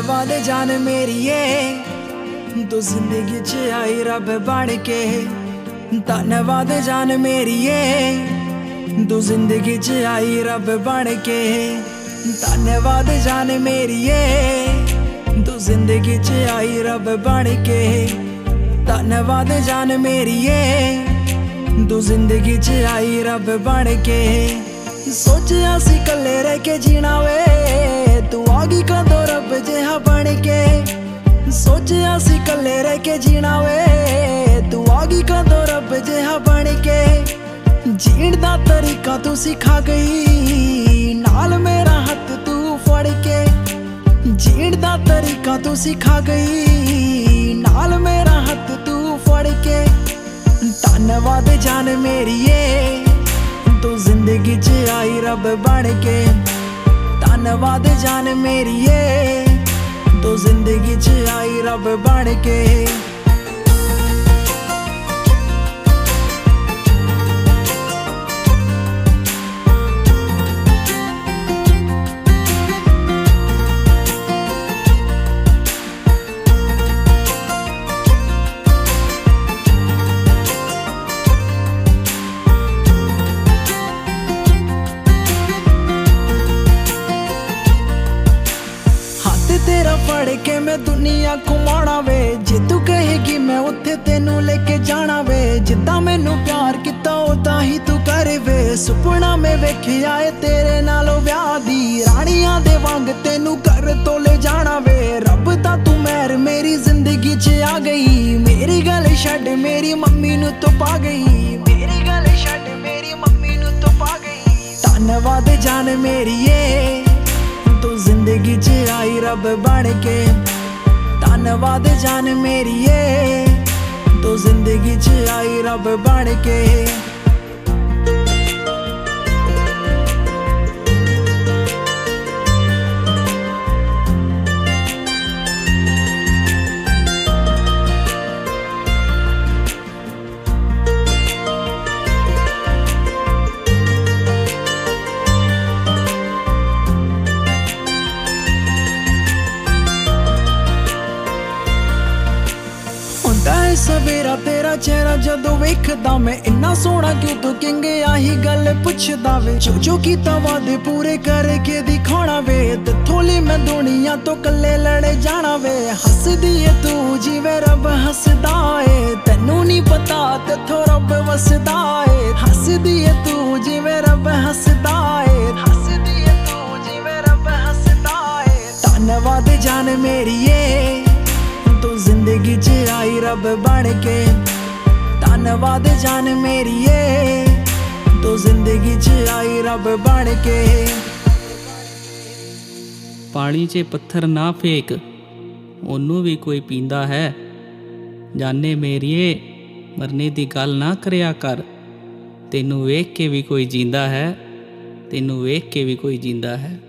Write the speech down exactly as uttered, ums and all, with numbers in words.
धन्यवाद जान मेरिए तू जिंदगी च आई रब बन के। धन्यवाद जान मेरिए तू जिंदगी च आई रब बन के। धन्यवाद जान मेरिए तू जिंदगी च आई रब बन के। धन्यवाद जान मेरिए तू जिंदगी च आई रब बन के। सोचिया सी कल्ले रह के जीना वे तू आ गई कदों रब जिहा बन के। सोचिया सी कल्ले रह के जीना वे तू आ गई कदों रब जिहा बन के। जीण दा तरीका तू सिखा गई नाल मेरा हथ तू फड़ के। जीण दा तरीका तू सिखा गई नाल मेरा हथ तू फड़ के। धन्यवाद जान मेरिए तू जिंदगी च आई रब बन के। धन्यवाद जान मेरिए तू जिंदगी च आई रब बन के। तेरा फड़ के मैं दुनिया घुमाना वे जे तू कहेगी मैं उत्थे तेनू लेके जाना वे। जिद्दां मैनू प्यार किता उदां ही तू करे वे। सुपना में वेखिया ए तेरे नालों ब्याह दी रानियां दे वांग तेनू घर तो ले जाना वे। रब दा तू मेहर मेरी जिंदगी च आ गई। मेरी गल छड्ड मेरी मम्मी नू तो पा गई। मेरी गल छड्ड मेरी मम्मी नू तो पा गई। धन्यवाद जान मेरिए तू जिंदगी च आई रब बन के। धन्यवाद जान मेरिए तू जिंदगी च आई रब बन के। सवेरा तेरा चेहरा जदों वेखदा मैं इन्ना सोहना क्यों तू किंगे आही गल पुछदा वे। जो जो कीता वादे पूरे करके दिखाना वे। थोली मैं दुनिया तो कल्ले लड़े जाना वे। हसदी है तू जिवें रब हसदा है तैनू नहीं पता तेथों रब वसदा है। हसदी है तू जिवें रब हसदा है। हसदी है तू जिवें रब हसदा है। धन्यवाद जान मेरिए तू जिंदगी च आई रब बन के। धन्यवाद जान मेरिए तू जिंदगी च आई रब बन के। पानी च पत्थर ना फेंक ओनू भी कोई पींदा है। जाने मेरिए मरने दी गल ना करया कर। तेनू वेख के भी कोई जींदा है। तेनू वेख के भी कोई जींदा है।